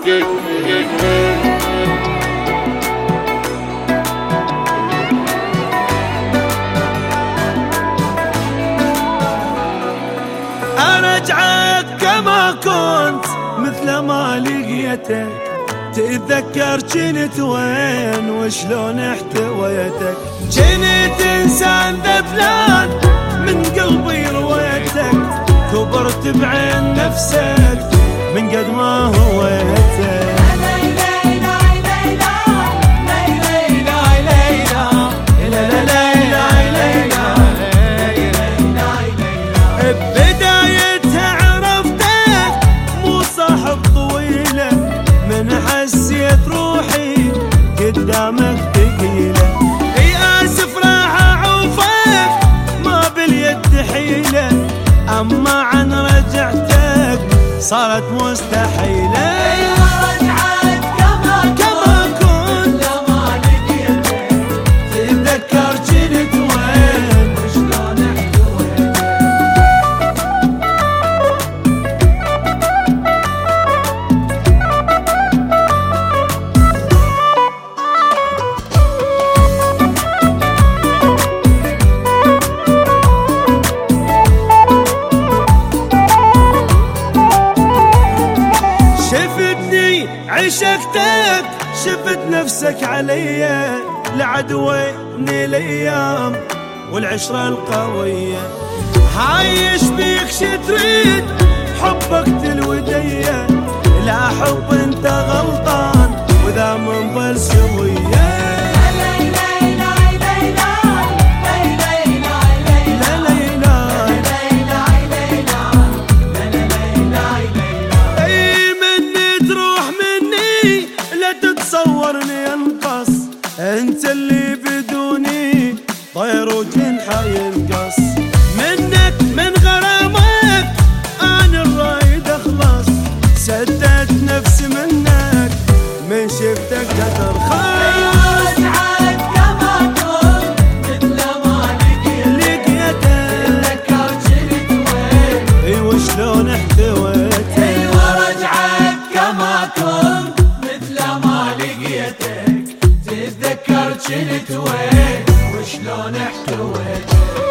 أرجعك كما كنت مثل ما لقيتك، تتذكر جنت وين وشلون احتويتك. جنت انسان ذبلان من قلبي رويتك، كبرت بعين نفسك من قد ما هويتك. روحي قدامك ثقيلة، اي اسف راح اعوفك ما باليد حيلة، اما عن رجعتك صارت مستحيلة. رجعت كما كنت لما لقيتك، تتذكر جنت وين وشلون احتويتك. عشقتك شفت نفسك عليا، لعدويني الايام والعشرة القوية. عايش بيك شتريد حبك تلودية، لا حب انت غلطان وذا منظل سوية. تصورني انقص انت اللي بدوني طير وجنحه ينقص، منك من غرامك انا الرايد اخلص، سدت نفسي منك من شفتك ترخص. رجعت كما كنت مثل ما لقيتك، تذكر جنت وين اي وشلون احتويتك. رجعت كما كنت تتذكر جنت وين وشلون احتويتك.